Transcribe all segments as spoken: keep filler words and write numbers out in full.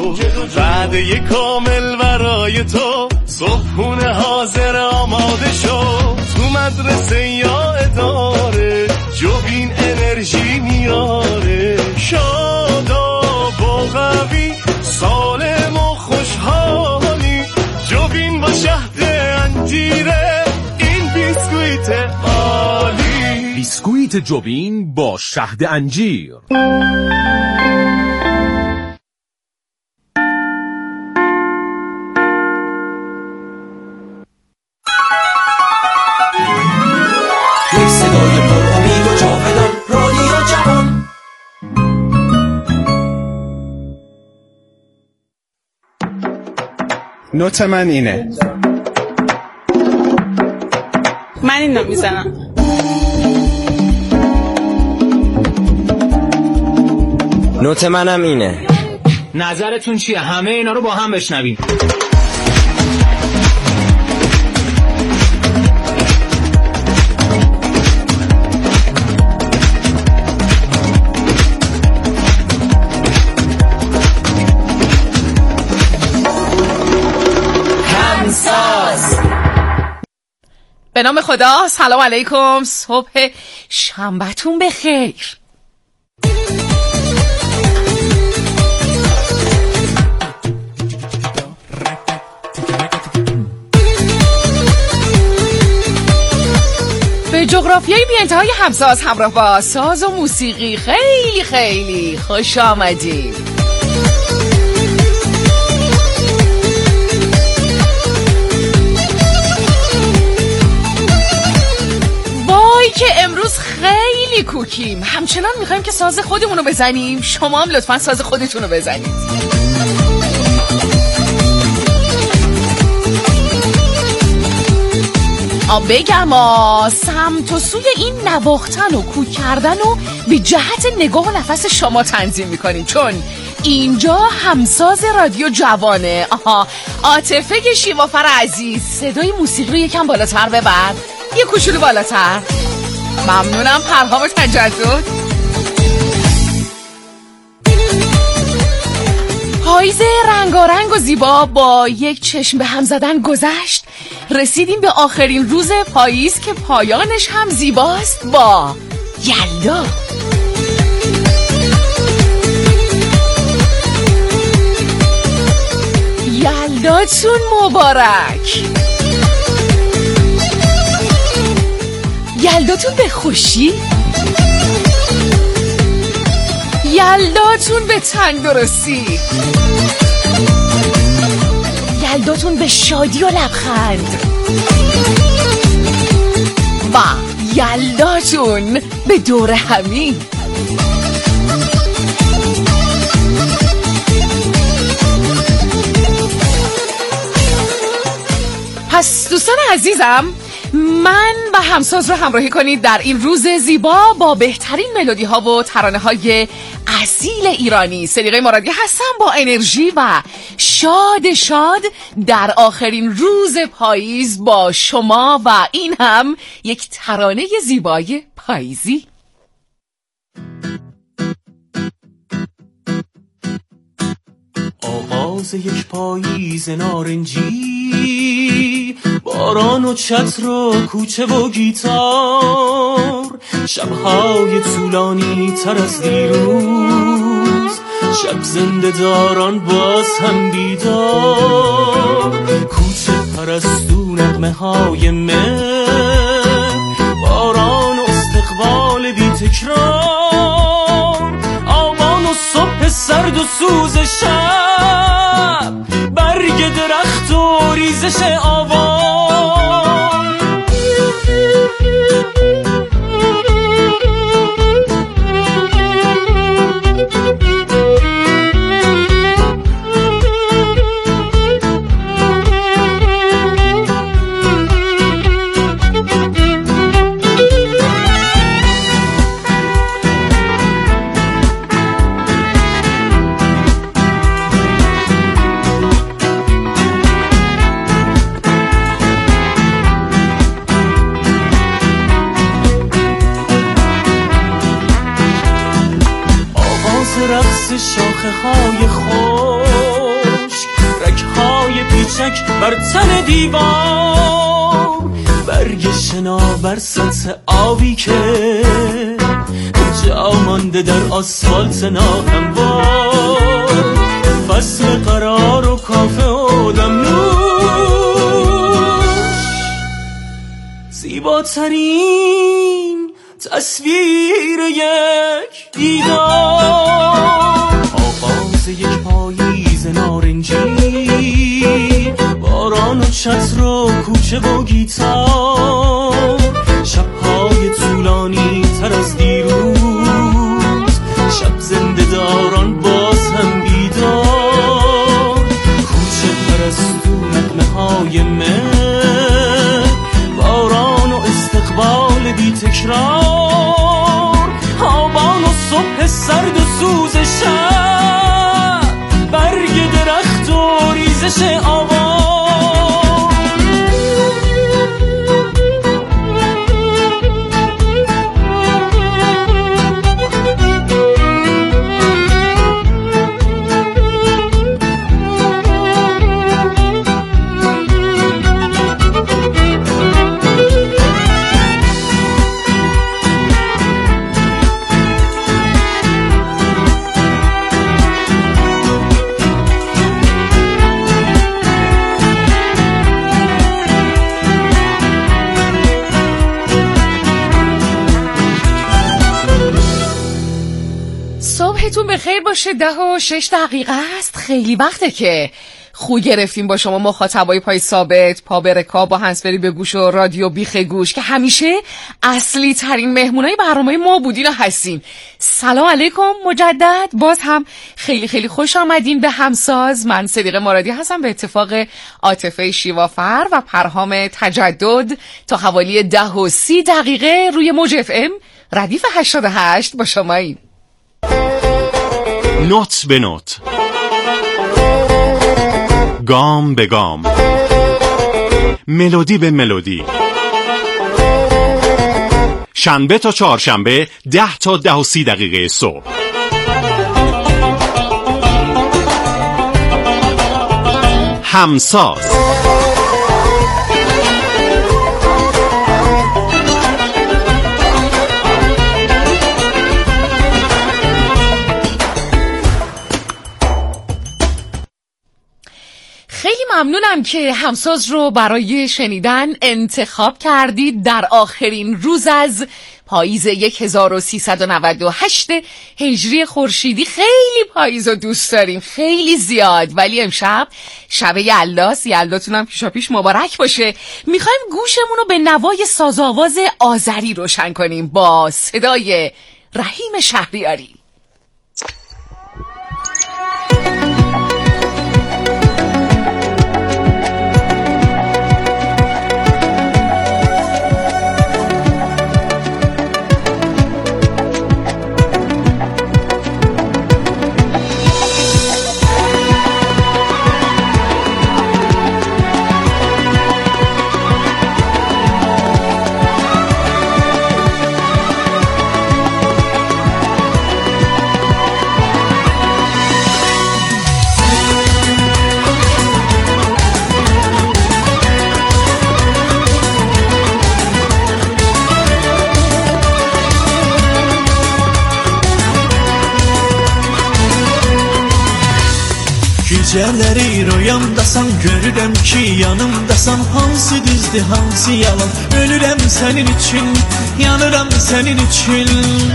وعده کامل برای تو، صبحونه حاضر آماده شو. تو مدرسه یا اداره جوبین انرژی میاره. شاداب و قوی، سالم و خوشحالی، جوبین با شهد انجیره، این بیسکویت عالی. بیسکویت جوبین با شهد انجیر. صدای پر امید و جاودان، رادیو جوان. نوت من اینه. من اینو میزنم. نوت منم اینه. نظرتون چیه؟ همه اینا رو با هم بشنویم. به نام خدا، سلام علیکم، صبح شنبه‌تون بخیر. به جغرافیای بی انتهای همساز همراه با ساز و موسیقی خیلی خیلی خوش آمدید. وای که امروز خیلی کوکیم، همچنان میخوایم که ساز خودمونو بزنیم. شما هم لطفا ساز خودتونو بزنید. آب بگم آ سمت و سوی این نواختن و کوک کردن و به جهت نگاه و نفس شما تنظیم میکنیم، چون اینجا همساز رادیو جوانه. آها، عاطفه شیوافر عزیز، صدای موسیقی رو یکم بالاتر ببر، یه کوچولو بالاتر. ممنونم. پرهام تجدد. پاییز رنگارنگ و زیبا با یک چشم به هم زدن گذشت. رسیدیم به آخرین روز پاییز که پایانش هم زیباست با یلدا. یلداتون مبارک. یلداتون به خوشی، یلداتون به تندرستی، یلداتون به شادی و لبخند و یلداتون به دور همی. پس دوستان عزیزم، من و همساز رو همراهی کنید در این روز زیبا با بهترین ملودی ها و ترانه های اصیل ایرانی. صدیقه مرادی هستم با انرژی و شاد شاد در آخرین روز پاییز با شما و این هم یک ترانه زیبای پاییزی. آغاز یک پاییز نارنجی، باران و چتر و کوچه و گیتار، شبهای طولانی تر از دیروز، شب زنده داران باز هم بیدار، کوچه پرستو نغمه های مه، باران و استقبال بی تکرار، آوان و صبح سرد و سوز شب، برگ درخت و ریزش آوان. بر تن دیوار، برگ شنا بر سطح آبی که جا مانده در آسفالت ناهموار، فصل قرار و کافه و دمنوش، زیباترین تصویر یک دیدار، آغاز یک پاییز نارنجی، باران و چتر و کوچه و گیتار، شبهای طولانی تر از دیروز، شب زنده داران باز هم بیدار، کوچه پرستو نغمه های مه، باران و استقبال بی تکرار، آبان و صبح سرد و سوز شب، برگ درخت و ریزش آوار. صبحتون بخیر باشه. ده و شش دقیقه است. خیلی وقته که خو گرفتیم با شما مخاطبای پای ثابت، پا به رکاب، با هنسفری به گوش و رادیو بیخ گوش که همیشه اصلی ترین مهمونای برنامه ما بودین و هستین. سلام علیکم مجدد. باز هم خیلی خیلی خوش آمدین به همساز. من صدیقه مرادی هستم به اتفاق عاطفه شیوافر و پرهام تجدد تا حوالی ده و سی دقیقه روی موج اف ام ردیف هشتاد و هشت با شماییم. نوت به نوت، گام به گام، ملودی به ملودی، شنبه تا چهارشنبه ده تا ده و سی دقیقه صبح. همساز ممنونم که همساز رو برای شنیدن انتخاب کردید در آخرین روز از پاییز هزار و سیصد و نود و هشت هجری خورشیدی. خیلی پاییز رو دوست داریم، خیلی زیاد، ولی امشب شب یلداست. یلداتون هم پیشا پیش مبارک باشه. میخوایم گوشمون رو به نوای سازآواز آذری روشن کنیم با صدای رحیم شهریاری. Gecələri rüyamdasan, görürəm ki yanımdasan. Hansı düzdür, hansı yalan? Ölürəm sənin üçün, yanıram sənin üçün.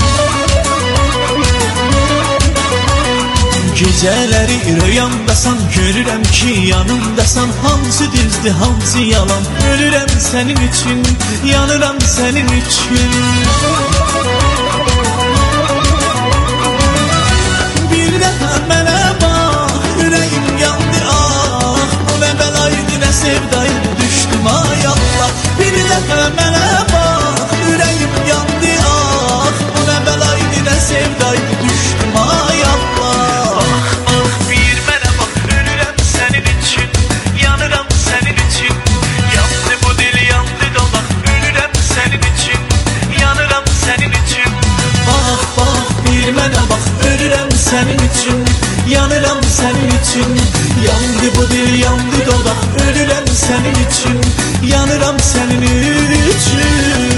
Gecələri rüyamdasan, görürəm ki yanımdasan. Hansı düzdür, hansı yalan? Ölürəm sənin üçün, yanıram sənin üçün. Bir dəfə mənə sevdayım düşdüm ay Allah. Bir dəfə mənə bax, ürəyim yandı ah. Bu nə bəlaydı, nə sevdayım düşdüm ay Allah. Ah ah bir mənə bax, ölürəm sənin üçün, yanıram sənin üçün. Yandı bu dil, yandı dolaq, ölürəm sənin üçün, yanıram sənin üçün. Bax bax bir mənə bax, ölürəm sənin üçün, Yandı bu dil, yandı dodak, ölürəm sənin için, yanıram sənin için.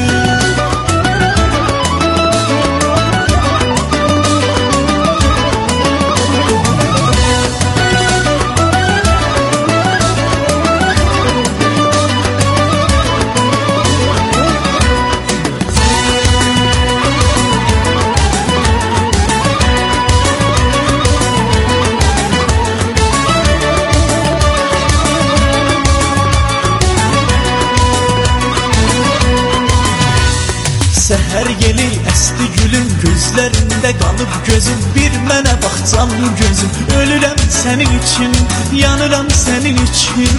Səhər yeli əsti gülün gözlərində qalıb gözüm, bir mənə baxcan gözüm, ölürəm sənin için, yanıram sənin için.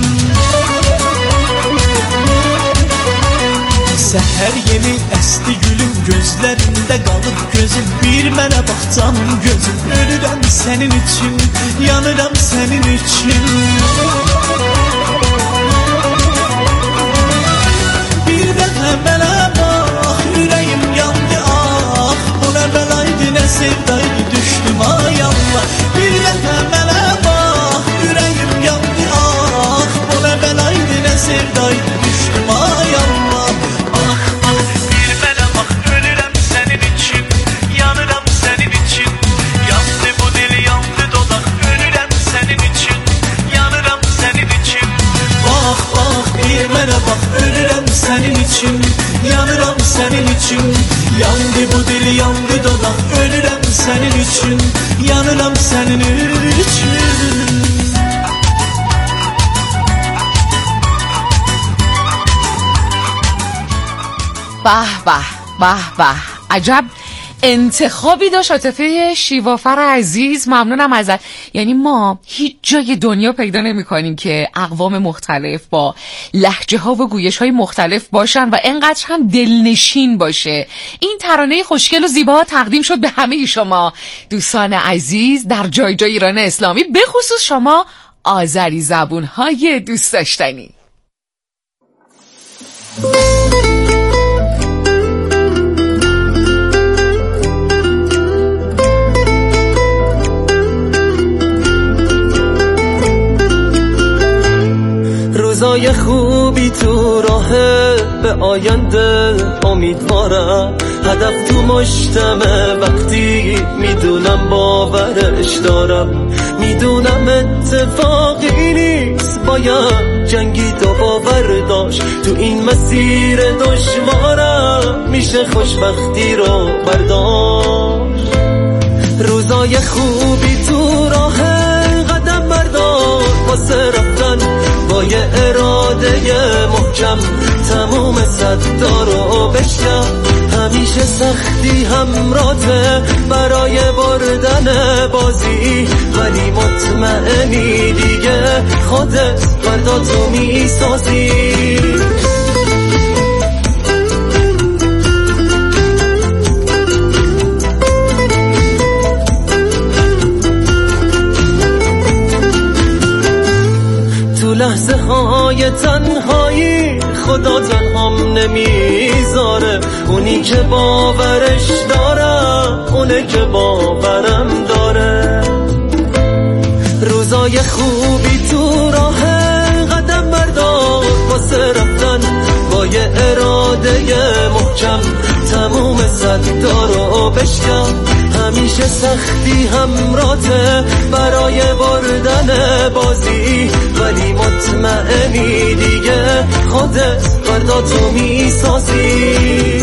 Səhər yeli əsti gülün gözlərində qalıb gözüm, bir mənə baxcan gözüm, ölürəm sənin için, yanıram sənin için. Bir dəfə mənə bax, ürəyim yandı ah, bu nə bəlaydı, nə sevdaydı, düşdüm ay Allah. Bir dəfə mənə bax, ürəyim yandı ah, bu nə bəlaydı, nə sevdaydı, düşdüm ay Allah. Bax, bax, bir mənə bax, ölürəm sənin için, yanıram sənin için. Yandı bu dil, yandı dodak, ölürəm sənin için, yanıram sənin için. Bax, bax, bir mənə bax, ölürəm sənin için, yanıram sənin için. Yandı bu dil, yandı dodak, ölürəm sənin için, yanıram sənin için. به به به به، عجب انتخابی داشت عاطفه شیوافر عزیز. ممنونم ازت. یعنی ما هیچ جای دنیا پیدا نمی کنیم که اقوام مختلف با لهجه ها و گویش های مختلف باشن و انقدر هم دلنشین باشه. این ترانه خوشگل و زیبا تقدیم شد به همه شما دوستان عزیز در جای جای ایران اسلامی، به خصوص شما آذری زبون های دوست داشتنی. روزای خوبی تو راهه، به آینده امیدوارم، هدف تو مشتمه وقتی میدونم باورش دارم. میدونم اتفاقی نیست، باید جنگید و باور داشت، تو این مسیر دشوارم میشه خوشبختی رو برداشت. روزای خوبی تو راهه، قدم بردار واسه رفتن، با یه اراده محکم تموم صدا رو بشکن. همیشه سختی همراته برای بردن بازی، ولی مطمئنی دیگه خودت فردا تو میسازی. لحظه های تنهایی خدا تنهام نمیذاره، اونی که باورش دارم اونه که باورم داره. روزای خوبی تو راهه، قدم بردار واسه رفتن، با یه اراده محکم تموم صدا رو بشکن. همیشه سختی همراته برای بردن بازی، ولی مطمئنی دیگه خودت فردا تو میسازی.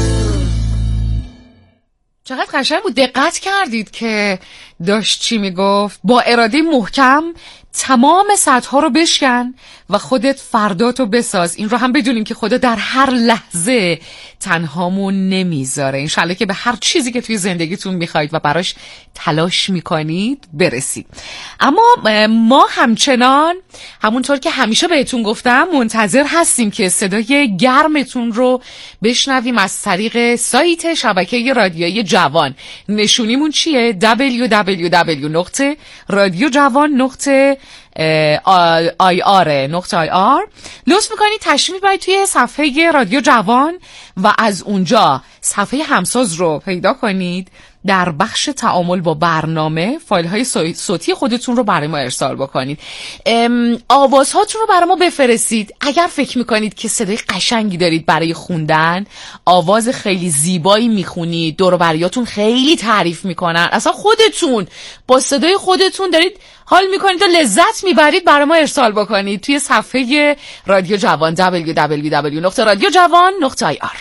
چقدر قشنگ بود. دقت کردید که داشت چی میگفت؟ با اراده محکم تمام سطح‌ها رو بشکن و خودت فرداتو بساز. این رو هم بدونیم که خدا در هر لحظه تنهامون نمیذاره. انشالله که به هر چیزی که توی زندگیتون میخواید و براش تلاش میکنید برسید. اما ما همچنان همونطور که همیشه بهتون گفتم منتظر هستیم که صدای گرمتون رو بشنویم از طریق سایت شبکه رادیویی جوان. نشونیمون چیه؟ دبلیو دبلیو دبلیو نقطه رادیو جوان نقطه آی آر نقطه آی آر. لطف میکنید تشریف برید توی صفحه رادیو جوان و از اونجا صفحه همساز رو پیدا کنید. در بخش تعامل با برنامه فایل های صوتی خودتون رو برای ما ارسال بکنید. آوازهاتون رو برای ما بفرستید. اگر فکر میکنید که صدای قشنگی دارید برای خوندن، آواز خیلی زیبایی میخونید، دور و بریاتون خیلی تعریف میکنن، اصلا خودتون با صدای خودتون دارید حال میکنید و لذت میبرید، برای ما ارسال بکنید توی صفحه رادیو جوان دبلیو دبلیو دبلیو دات رادیو جوان دات آی آر.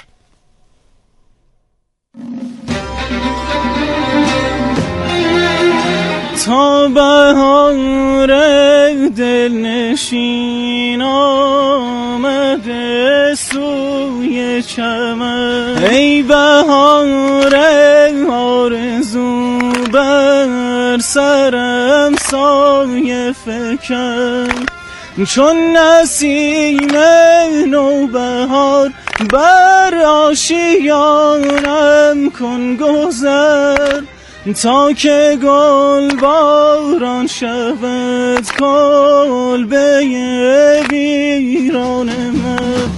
تا بهار دلنشین آمده سوی چمن، ای بهار آرزو بر سرم سایه فکن، چون نسیم نوبهار بر آشیانم کن گذر، تا که گل باران شود کلبه ویران من.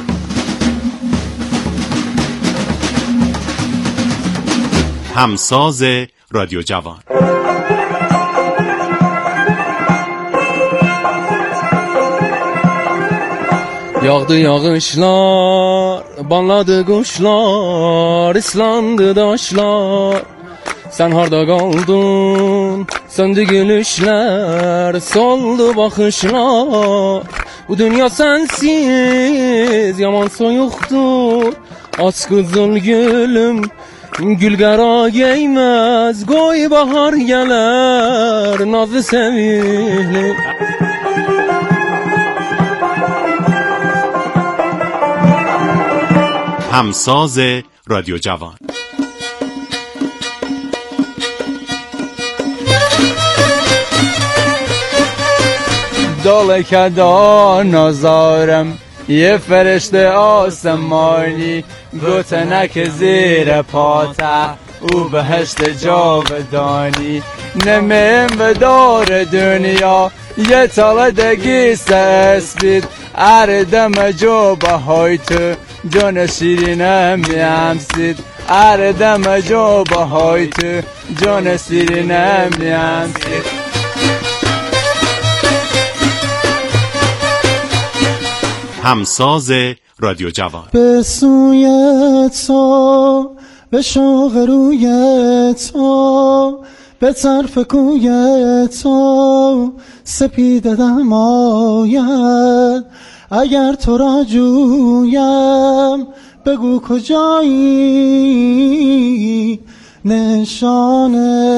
همساز رادیو جوان. Yağdı yağışlar, banladı kuşlar, ıslandı daşlar. Sen harda kaldın, söndü gülüşler, soldu bakışlar. Bu dünya sensiz yaman soyuktur, aç kızıl gülüm, gül qara geymez, qoy bahar gələr, nazlı sevimli. همساز رادیو جوان. دل کدا نازارم یه فرشته آسمانی، گوتنک زیر پاته او بهشت جاودانی. نمیم به دور دنیا یه تالدگی سسبید، اردم جو بهای تو جان شیرینم میامسید، اردم جو بهای تو جان شیرینم میامسید. همساز رادیو جوان. به سوی تو، به شوق روی تو، به طرف کوی تو سپیده دم آید. اگر تو را جویم بگو کجایی، نشان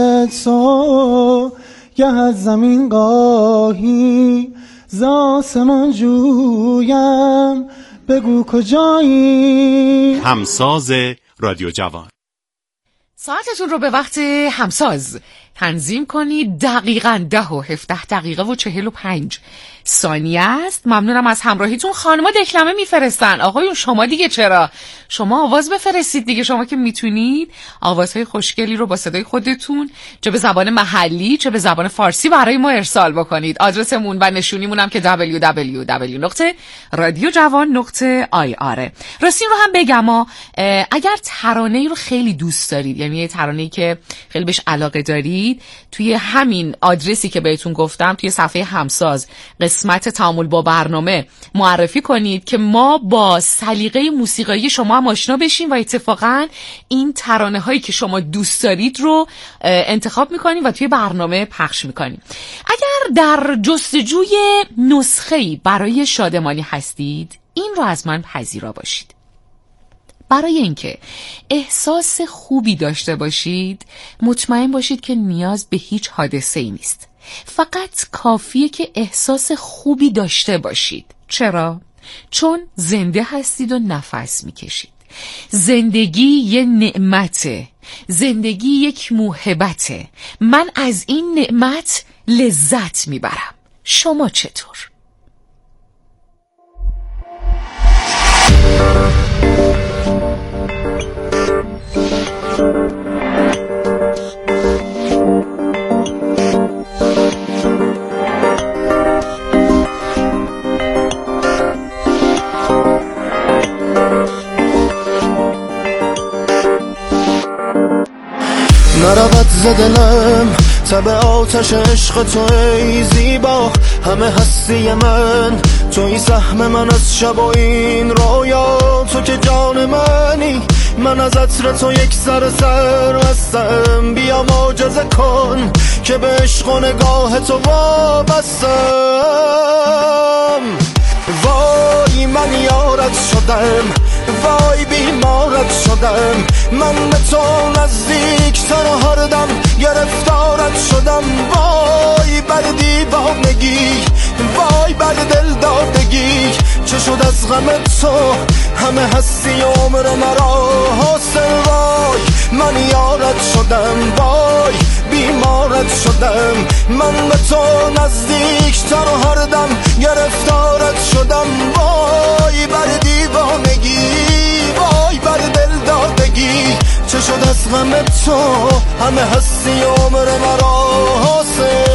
تو گه از زمین گاهی ز آسمان جویم بگو کجایی. همساز رادیو جوان. ساعتتون رو به وقت همساز تنظیم کنید. دقیقاً ده و هفده دقیقه و چهل و پنج ثانیه است. ممنونم از همراهیتون. خانم‌ها دکلمه میفرستن. آقایون شما دیگه چرا؟ شما آواز بفرستید دیگه، شما که میتونید آوازهای خوشگلی رو با صدای خودتون چه به زبان محلی چه به زبان فارسی برای ما ارسال بکنید. آدرسمون و نشونیمون هم که دبلیو دبلیو دبلیو دات رادیو جوان دات آی آر. راستین رو هم بگم، اگر ترانه‌ای رو خیلی دوست دارید، یعنی یه ترانه‌ای که خیلی بهش علاقه دارید، توی همین آدرسی که بهتون گفتم توی صفحه همساز قسمت تعامل با برنامه معرفی کنید که ما با سلیقه موسیقایی شما هم آشنا بشیم و اتفاقا این ترانه هایی که شما دوست دارید رو انتخاب میکنیم و توی برنامه پخش میکنیم. اگر در جستجوی نسخه‌ای برای شادمانی هستید، این رو از من پذیرا باشید. برای اینکه احساس خوبی داشته باشید، مطمئن باشید که نیاز به هیچ حادثه‌ای نیست. فقط کافیه که احساس خوبی داشته باشید. چرا؟ چون زنده هستید و نفس میکشید. زندگی یه نعمته. زندگی یک موهبته. من از این نعمت لذت میبرم. شما چطور؟ زدلم تب آتش عشق تو ای زیبا، همه هستی من توی سهم من از شب و این رویا. تو که جان منی، من از عطر تو یک سر سر بستم. بیا معجزه کن که به عشق و نگاه تو وابستم. وای من یارت شدم، وای بیمارت شدم. من به تو نزدیکتر و هر دم گرفتارت شدم. وای بر دیوانگی، وای بر دل دادگی. چه شد از غم تو همه هستی عمر مرا حاصل. وای من یارت شدم، وای بیمارت شدم. من به تو نزدیکتر و هر دم گرفتارت شدم. وای بر دیوانگی، وای بر دل دادگی. چه شد از غم تو همه هستی عمر مرا حاصل.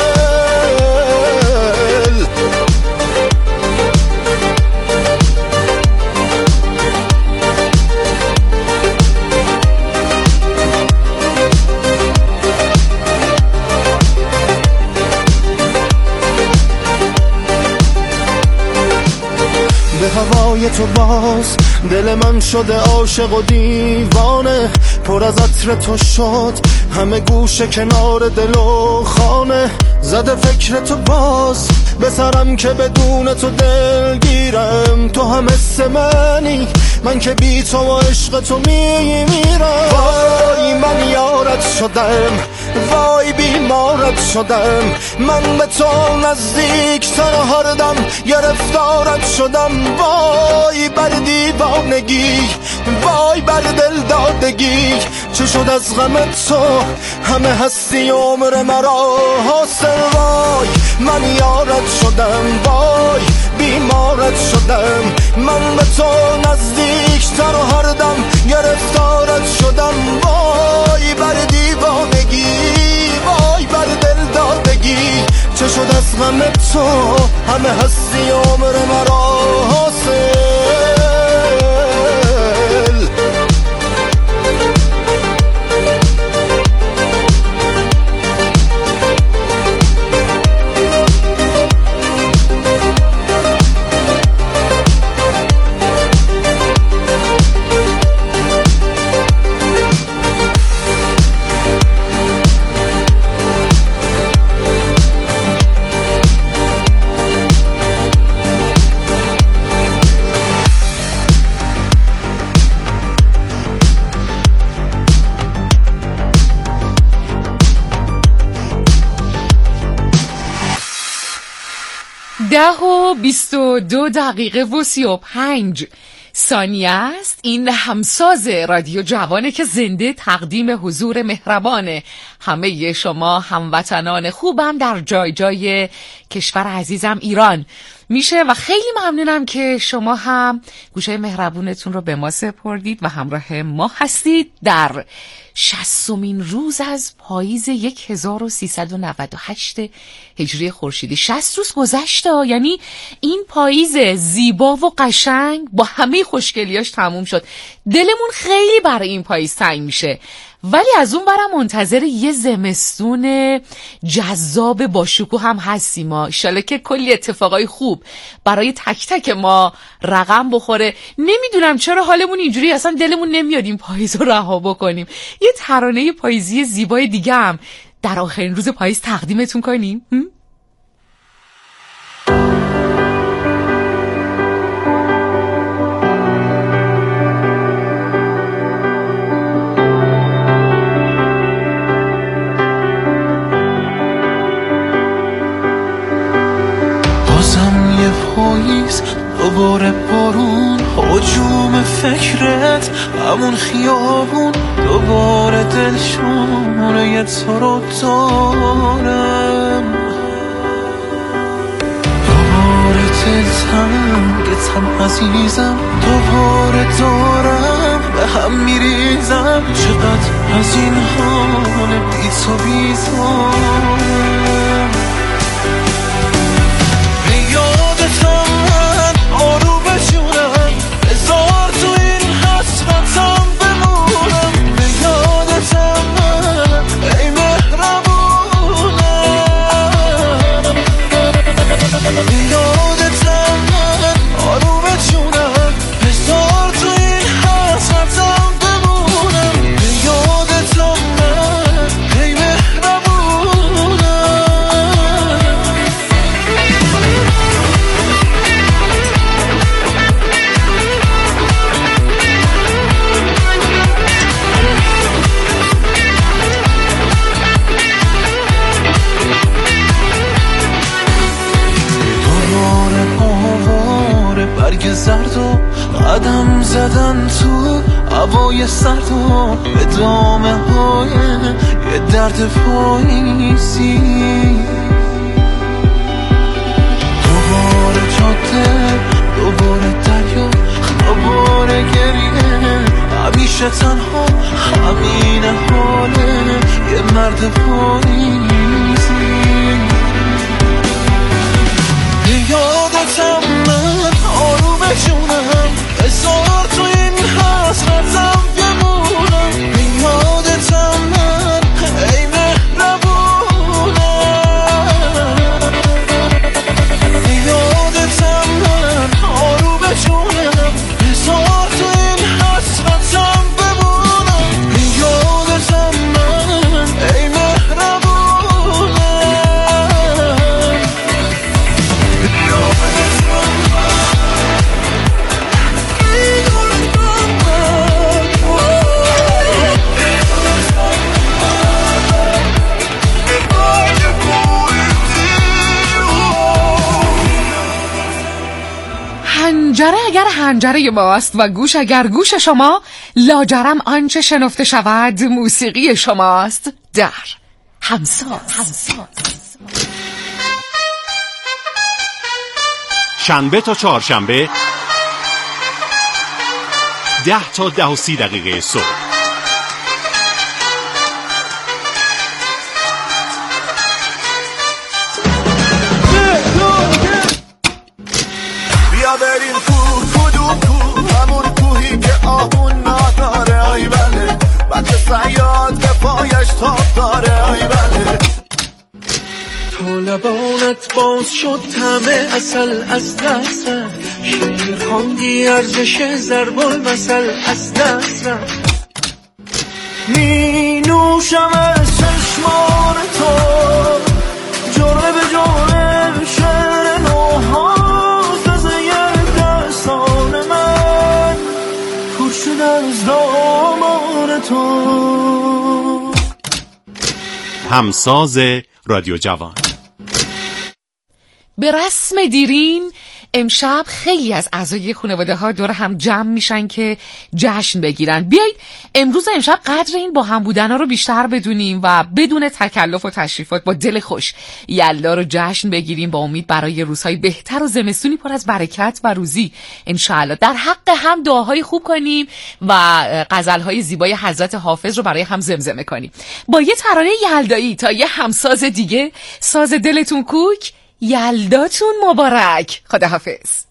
به هوای تو باز دل من شده عاشق و دیوانه. پر از عطر تو شد همه گوشه کنار دل و خانه. زده فکر تو باز به سرم که بدون تو دل گیرم. تو هم مثل منی، من که بی تو و عشق تو می میرم. وای من یارت شدم، وای بیمارت شدم. من به تو نزدیکتر و هر دم گرفتارت شدم. وای بر دیوانگی، وای بر دل دادگی. چه شد از غم تو همه هستی عمر مرا حاصل. وای من یارت شدم، وای بیمارت شدم. من به تو نزدیکتر و هر دم گرفتارت شدم. وای بر دیوانگی، وای بر دل دادگی. چه شد از غم تو همه هستی عمر مرا حاصل. ده و بیست و دو دقیقه و سی و پنج ثانیه است. این همساز رادیو جوانه که زنده تقدیم حضور مهربان همه شما هموطنان خوبم در جای جای کشور عزیزم ایران میشه و خیلی ممنونم که شما هم گوشه مهربونتون رو به ما سپردید و همراه ما هستید در شصتمین روز از پاییز هزار و سیصد و نود و هشت هجری خورشیدی. شصت روز گذشته، یعنی این پاییز زیبا و قشنگ با همه خوشگلیاش تموم شد. دلمون خیلی برای این پاییز تنگ میشه، ولی از اون برم منتظر یه زمستون جذاب با شکوه هم هستیم ما. انشالله که کلی اتفاقای خوب برای تک تک ما رقم بخوره. نمیدونم چرا حالمون اینجوری، اصلا دلمون نمیاد این پاییز رو رها بکنیم. یه ترانه پاییزی زیبای دیگه هم در آخرین روز پاییز تقدیمتون کنیم. پاییز دوباره بارون، هجوم فکرت همون خیابون. دوباره دل شونه تو رو دارم، دوباره دل تنگتم عزیزم. دوباره دارم به هم میریزم. چقدر از این حال بی تو بیزارم. آرو بشونم بذار تو این حسرتم بمونم. به یادتم من زرد و قدم زدن تو هوای سرد و ادامه های یه درد پاییزی. دوباره جاده، دوباره دریا، دوباره گریه، همیشه تنها همین حاله یه مرد پاییزی. یادتم من آروم جونم، هزار تو این حسرتم بمونم. یادتم من ای مهربونم، یادتم من آروم جونم، هزار تو این حسرتم بمونم. یادتم من ای مهربونم. هنجره اگر هنجره ماست و گوش اگر گوش شما، لاجرم آنچه شنفته شود موسیقی شماست. در همساز. شنبه تا چهارشنبه ده تا ده و سی دقیقه صبح. بیا بریم تو کدوم کو، همون کوهی که آهون نداره. ای بله بچه صیاد به پایش تاب داره. ای بله تو لبانت باز شد همه اصل از دست رفت. شیر خواندی ارزش ضرب المثل از دست رفت. می نوشم از چشمان تو جرعه به جرعه شعر نوها از دامان تو. همساز رادیو جوان. به رسم دیرین امشب خیلی از اعضای خانواده ها دور هم جمع میشن که جشن بگیرن. بیایید امروز امشب قدر این با هم بودن ها رو بیشتر بدونیم و بدون تکلف و تشریفات با دل خوش یلدا رو جشن بگیریم، با امید برای روزهای بهتر و زمستونی پر از برکت و روزی انشاءالله. در حق هم دعاهای خوب کنیم و غزلهای زیبای حضرت حافظ رو برای هم زمزمه کنیم با یه ترانه یلدایی تا یه همساز دیگه. ساز دلتون کوک، یلداتون مبارک. خداحافظ.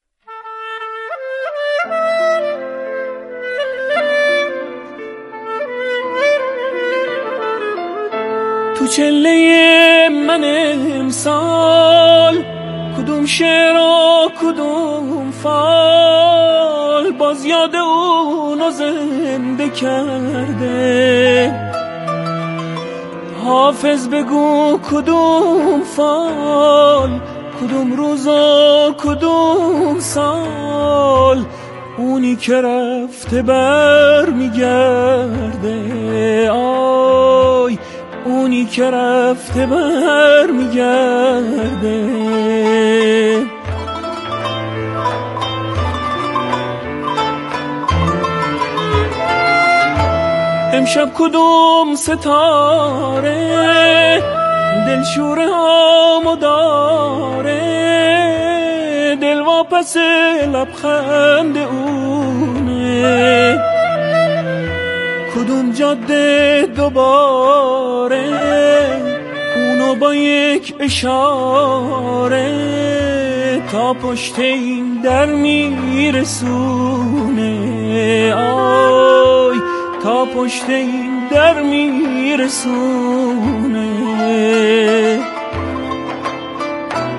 تو چله من امسال کدوم شعر و کدوم فال باز یاد اونو زنده کرده. حافظ بگو کدوم فال، کدوم روز و کدوم سال، اونی که رفته بر میگرده. آی اونی که رفته بر میگرده. امشب کدوم ستاره دلشوره هامو داره، دل واپس لبخند اونه. کدوم جاده دوباره اونو با یک اشاره تا پشت این در میرسونه. آی تا پشت این در میرسونه.